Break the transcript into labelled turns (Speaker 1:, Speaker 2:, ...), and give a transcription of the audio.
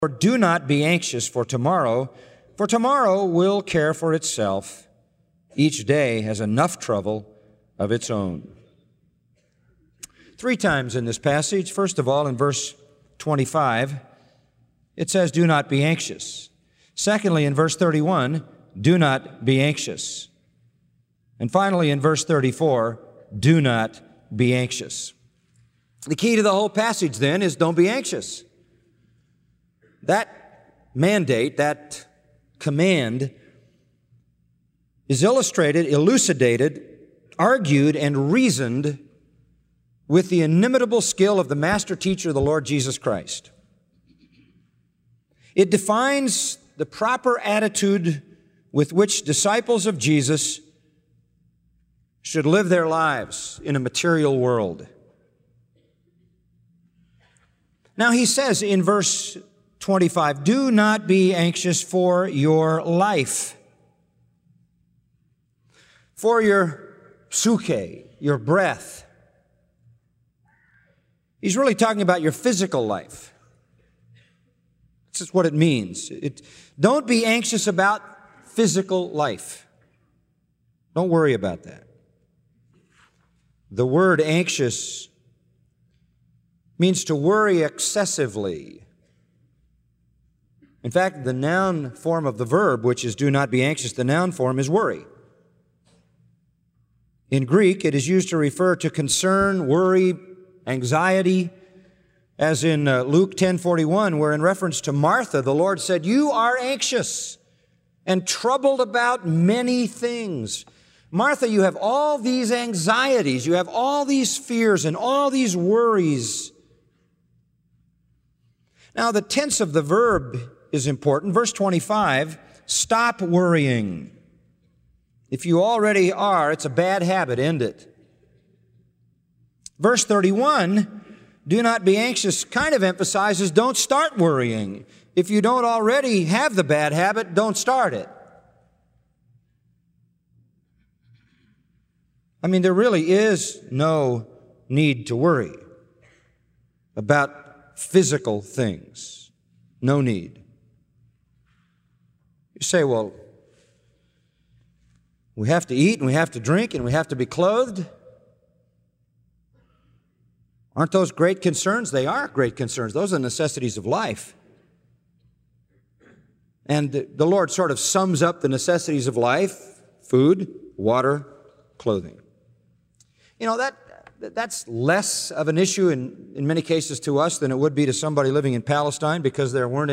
Speaker 1: Do not be anxious for tomorrow will care for itself. Each day has enough trouble of its own. 3 times in this passage. First of all, in verse 25, it says, do not be anxious. Secondly, in verse 31, do not be anxious. And finally, in verse 34, do not be anxious. The key to the whole passage, then, is don't be anxious. That mandate, that command, is illustrated, elucidated, argued, and reasoned with the inimitable skill of the master teacher, the Lord Jesus Christ. It defines the proper attitude with which disciples of Jesus should live their lives in a material world. Now he says in verse 25, do not be anxious for your life, for your psuche, your breath. He's really talking about your physical life. This is what it means. Don't be anxious about physical life. Don't worry about that. The word anxious means to worry excessively. In fact, the noun form of the verb, which is do not be anxious, the noun form is worry. In Greek, it is used to refer to concern, worry, anxiety, as in Luke 10:41, where in reference to Martha, the Lord said, you are anxious and troubled about many things. Martha, you have all these anxieties, you have all these fears and all these worries. Now, the tense of the verb is important. Verse 25, stop worrying. If you already are, it's a bad habit, end it. Verse 31, do not be anxious, kind of emphasizes don't start worrying. If you don't already have the bad habit, don't start it. I mean, there really is no need to worry about physical things. No need. You say, well, we have to eat and we have to drink and we have to be clothed. Aren't those great concerns? They are great concerns. Those are necessities of life. And the Lord sort of sums up the necessities of life: food, water, clothing. You know, that's less of an issue in many cases to us than it would be to somebody living in Palestine, because there weren't